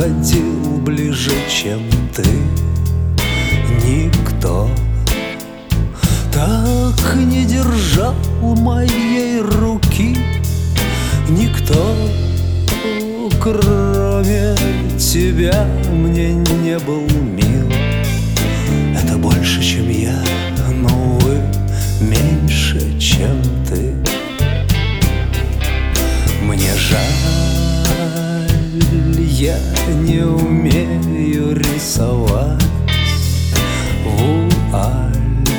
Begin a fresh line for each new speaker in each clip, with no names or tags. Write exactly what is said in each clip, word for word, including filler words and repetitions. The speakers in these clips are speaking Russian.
подходил ближе, чем ты. Никто так не держал моей руки. Никто, кроме тебя, мне не был мил. Это больше, чем я, но, увы, меньше, чем ты. Мне жаль, я не умею рисовать вуаль.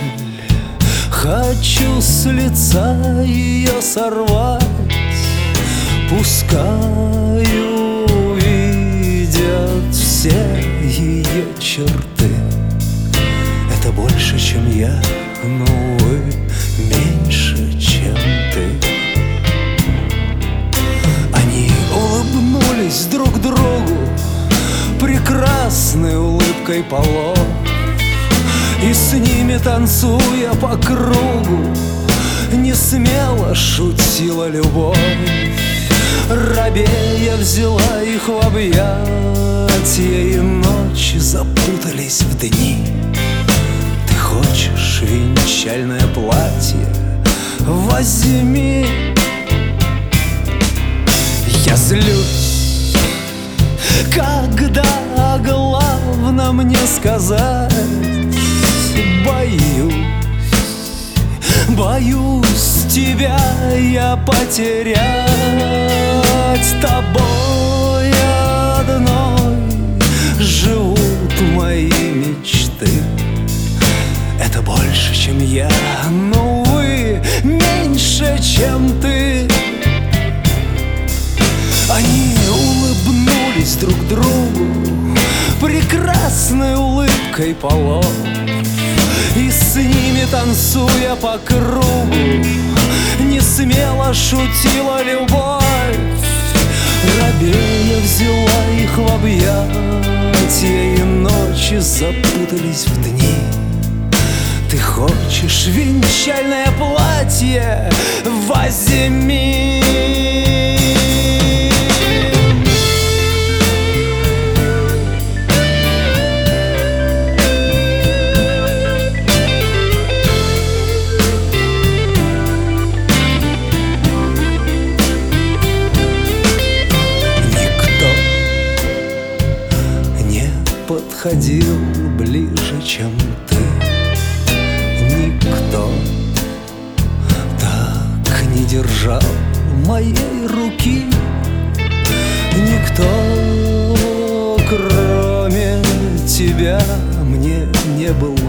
Хочу с лица ее сорвать. Пускай увидят все ее черты. Это больше, чем я, но, увы, меньше, чем ты. Они улыбнулись друг другу прекрасной улыбкой полов, и с ними, танцуя по кругу, не смело шутила любовь. Робея взяла их в объятия, и ночи запутались в дни. Ты хочешь венчальное платье? Возьми. Я злюсь, когда о главном мне сказать. Боюсь, боюсь тебя я потерять. Тобой одной живут мои мечты. Это больше, чем я, но, увы, меньше, чем ты. Они улыбнулись друг другу прекрасной улыбкой полов, и с ними, танцуя по кругу, не смело шутила любовь. Робея взяла их в объятия, и ночи запутались в дни. Ты хочешь венчальное платье? Возьми. Подходил ближе, чем ты. Никто так не держал моей руки. Никто, кроме тебя, мне не был